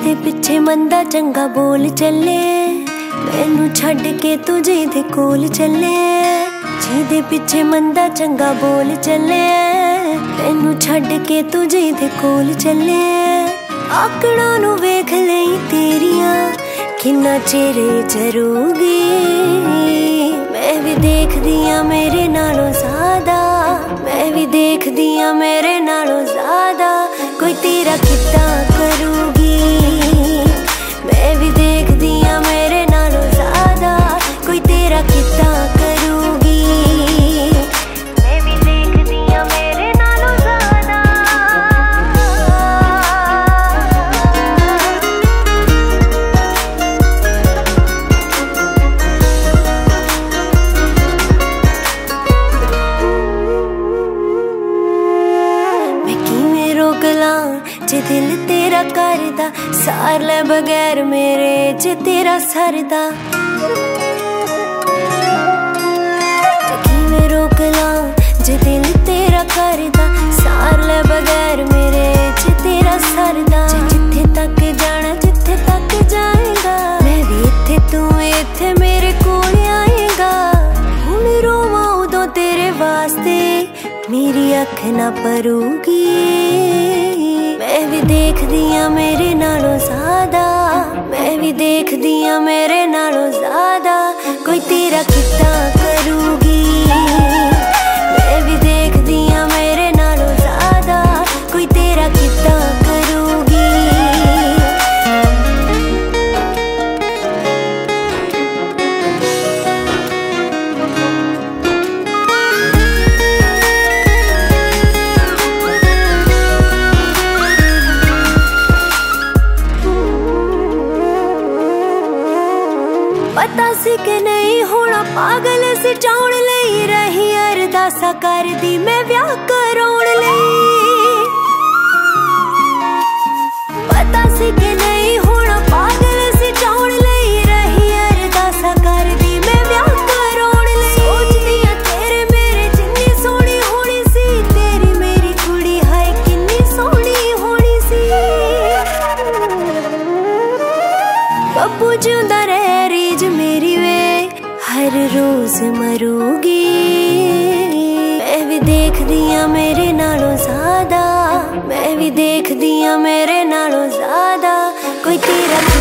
ਜਿਹਦੇ ਪਿੱਛੇ ਮੰਦਾ ਚੰਗਾ ਬੋਲ ਚੱਲੇ, ਮੈਨੂੰ ਛੱਡ ਕੇ ਤੂੰ ਜਿਹਦੇ ਕੋਲ ਚੱਲੇ। ਜਿਹਦੇ ਪਿੱਛੇ ਮੰਦਾ ਚੰਗਾ ਬੋਲ ਚੱਲੇ, ਮੈਨੂੰ ਛੱਡ ਕੇ ਤੂੰ ਜਿਹਦੇ ਕੋਲ ਚੱਲੇ। ਆਕੜਾਂ ਨੂੰ ਵੇਖ ਲਈ ਤੇਰੀਆਂ ਕਿੰਨਾ ਚਿਰ ਜਰੂਗੀ। ਮੈਂ ਵੀ ਦੇਖਦੀ ਆ ਮੇਰੇ ਨਾਲੋਂ ਜ਼ਿਆਦਾ, ਮੈਂ ਵੀ ਦੇਖਦੀ ਆ ਮੇਰੇ ਨਾਲੋਂ ਜ਼ਿਆਦਾ ਕੋਈ ਤੇਰਾ ਕਿੱਦਾਂ ਕਰੂਗੀ। ਮੈਂ ਵੀ ਦੇਖਦੀ ਆ ਮੇਰੇ ਨਾਲੋਂ ਜ਼ਿਆਦਾ ਕੋਈ ਤੇਰਾ ਕਿੱਦਾਂ ਕਰੂਗੀ। ਮੈਂ ਵੀ ਦੇਖਦੀ ਆ ਮੇਰੇ ਨਾਲੋਂ ਜ਼ਿਆਦਾ। मैं किवें रोक ਲਾਂ जे दिल तेरा करदा, सार ले बगैर मेरे जे तेरा सरदा। किवें रोक ਲਾਂ जे दिल तेरा करदा, सार ले बगैर मेरे जे तेरा सरदा। जिथे तक जाना जिथे तक जाएगा, मैं भी इत्थे तू इत्थे मेरे कोल आएगा। हुण रोवां उदों तेरे वास्ते मेरी अख ना भरूगी। मैं भी देखदी आ मेरे नालों ज्यादा, मैं भी देखदी आ मेरे नालों ज्यादा कोई तेरा कितना करूगी। मैं भी देखदी आ मेरे नालों ज्यादा कोई तेरा कितना करूगी। पता सी कि नहीं होना पागल सजाउण लई, रही अरदासा करदी मैं ब्याह कराउण लई। पता सी कि नहीं होना पागल सजाउण लई, रही अरदासा करदी मैं ब्याह कराउण लई। सोचदी आ तेरे मेरे जिन्नी सोहनी होनी सी, तेरी मेरी कुड़ी हाय किन्नी सोहनी होनी सी। बब्बू जिंदा रहे रीज मेरी वे हर रोज मरूगी। मैं भी देखदी आ मेरे नालों ज्यादा, मैं भी देखदी आ मेरे नालों ज्यादा कोई तेरा